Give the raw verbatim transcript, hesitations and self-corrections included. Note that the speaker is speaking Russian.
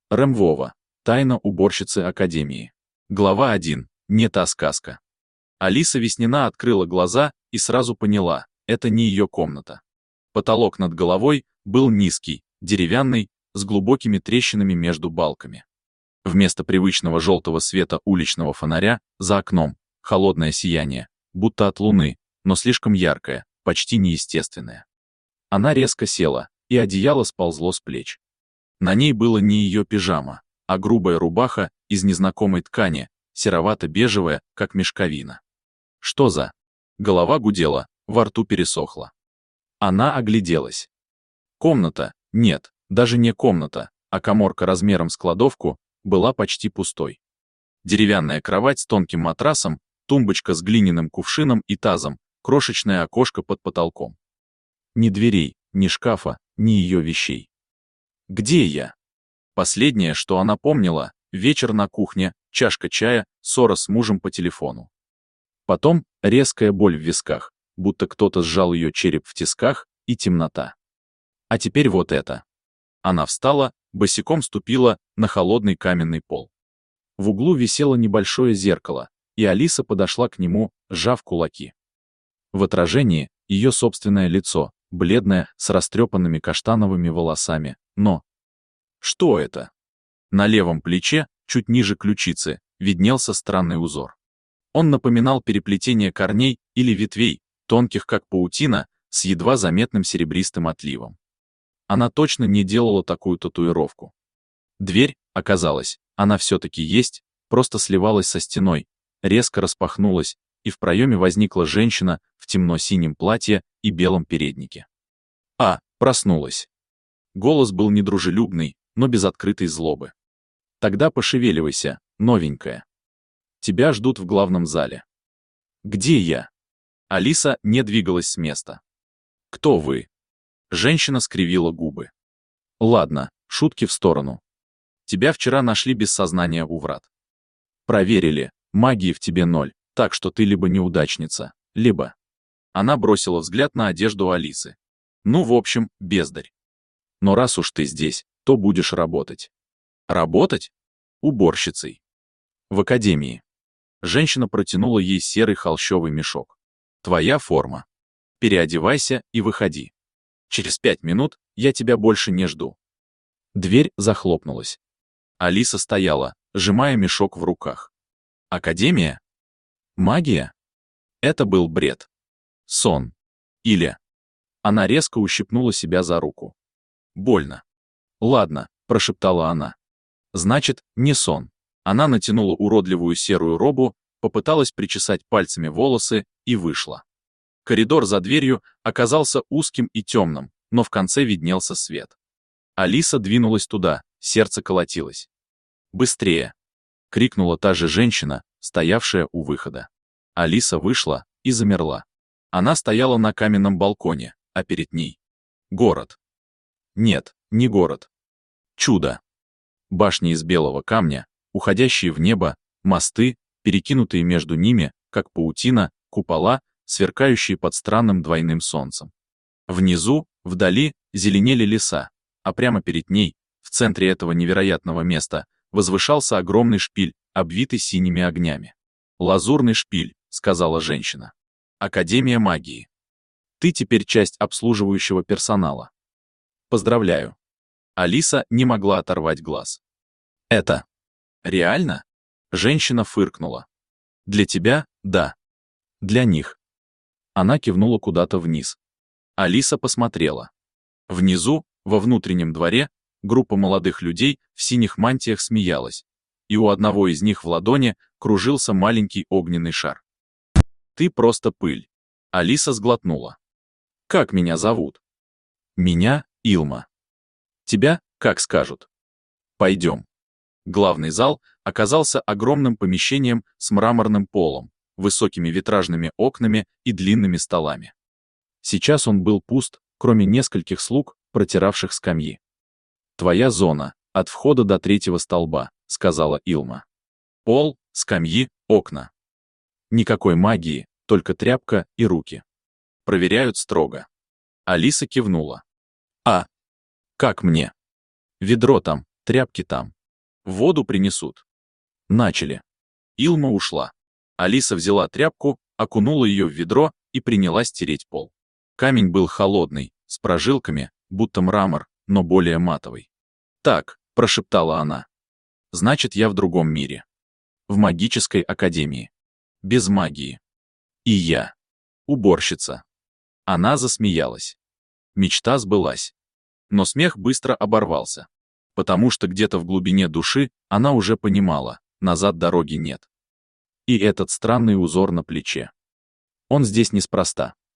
Ремвова. Тайна уборщицы Академии. Глава один. Не та сказка. Алиса Веснина открыла глаза и сразу поняла, это не ее комната. Потолок над головой был низкий, деревянный, с глубокими трещинами между балками. Вместо привычного желтого света уличного фонаря за окном холодное сияние, будто от луны, но слишком яркое, почти неестественное. Она резко села, и одеяло сползло с плеч. На ней было не ее пижама, а грубая рубаха из незнакомой ткани, серовато-бежевая, как мешковина. Что за? Голова гудела, во рту пересохла. Она огляделась. Комната, нет, даже не комната, а каморка размером с кладовку, была почти пустой. Деревянная кровать с тонким матрасом, тумбочка с глиняным кувшином и тазом, крошечное окошко под потолком. Ни дверей, ни шкафа, ни ее вещей. Где я? Последнее, что она помнила, вечер на кухне, чашка чая, ссора с мужем по телефону. Потом резкая боль в висках, будто кто-то сжал ее череп в тисках, и темнота. А теперь вот это. Она встала, босиком ступила на холодный каменный пол. В углу висело небольшое зеркало, и Алиса подошла к нему, сжав кулаки. В отражении ее собственное лицо, бледное, с растрепанными каштановыми волосами, но... Что это? На левом плече, чуть ниже ключицы, виднелся странный узор. Он напоминал переплетение корней или ветвей, тонких как паутина, с едва заметным серебристым отливом. Она точно не делала такую татуировку. Дверь, оказалось, она все-таки есть, просто сливалась со стеной, резко распахнулась, и в проеме возникла женщина в темно-синем платье и белом переднике. А, проснулась. Голос был недружелюбный, но без открытой злобы. Тогда пошевеливайся, новенькая. Тебя ждут в главном зале. Где я? Алиса не двигалась с места. Кто вы? Женщина скривила губы. Ладно, шутки в сторону. Тебя вчера нашли без сознания у врат. Проверили, магии в тебе ноль, так что ты либо неудачница, либо... Она бросила взгляд на одежду Алисы. Ну, в общем, бездарь. Но раз уж ты здесь, то будешь работать. Работать? Уборщицей. В академии. Женщина протянула ей серый холщовый мешок. Твоя форма. Переодевайся и выходи. Через пять минут я тебя больше не жду. Дверь захлопнулась. Алиса стояла, сжимая мешок в руках. Академия? Магия? Это был бред. Сон. Или... Она резко ущипнула себя за руку. Больно. Ладно, прошептала она. Значит, не сон. Она натянула уродливую серую робу, попыталась причесать пальцами волосы и вышла. Коридор за дверью оказался узким и темным, но в конце виднелся свет. Алиса двинулась туда, сердце колотилось. «Быстрее!» — крикнула та же женщина, стоявшая у выхода. Алиса вышла и замерла. Она стояла на каменном балконе, а перед ней — город. Нет, не город. Чудо. Башни из белого камня, уходящие в небо, мосты, перекинутые между ними, как паутина, купола, сверкающие под странным двойным солнцем. Внизу, вдали, зеленели леса, а прямо перед ней, в центре этого невероятного места, возвышался огромный шпиль, обвитый синими огнями. «Лазурный шпиль», — сказала женщина. «Академия магии. Ты теперь часть обслуживающего персонала. Поздравляю». Алиса не могла оторвать глаз. «Это реально?» Женщина фыркнула. «Для тебя — да. Для них». Она кивнула куда-то вниз. Алиса посмотрела. Внизу, во внутреннем дворе, группа молодых людей в синих мантиях смеялась, и у одного из них в ладони кружился маленький огненный шар. «Ты просто пыль». Алиса сглотнула. «Как меня зовут?» «Меня Илма». «Тебя, как скажут». «Пойдем». Главный зал оказался огромным помещением с мраморным полом, высокими витражными окнами и длинными столами. Сейчас он был пуст, кроме нескольких слуг, протиравших скамьи. «Твоя зона, от входа до третьего столба», — сказала Илма. «Пол, скамьи, окна. Никакой магии, только тряпка и руки. Проверяют строго». Алиса кивнула. «А, как мне? Ведро там, тряпки там». Воду принесут. Начали. Илма ушла. Алиса взяла тряпку, окунула ее в ведро и принялась тереть пол. Камень был холодный, с прожилками, будто мрамор, но более матовый. «Так», — прошептала она. «Значит, я в другом мире. В магической академии. Без магии. И я. Уборщица». Она засмеялась. Мечта сбылась. Но смех быстро оборвался. Потому что где-то в глубине души она уже понимала, назад дороги нет. И этот странный узор на плече. Он здесь неспроста.